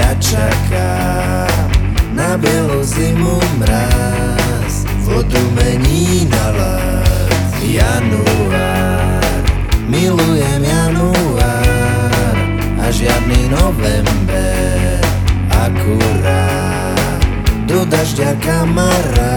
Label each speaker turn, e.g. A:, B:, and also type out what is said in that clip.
A: Ja čakám na bielu zimu mráz, vodu mení na ľad. Január, milujem január a žiadny november. Akurát do dažďa kamarát.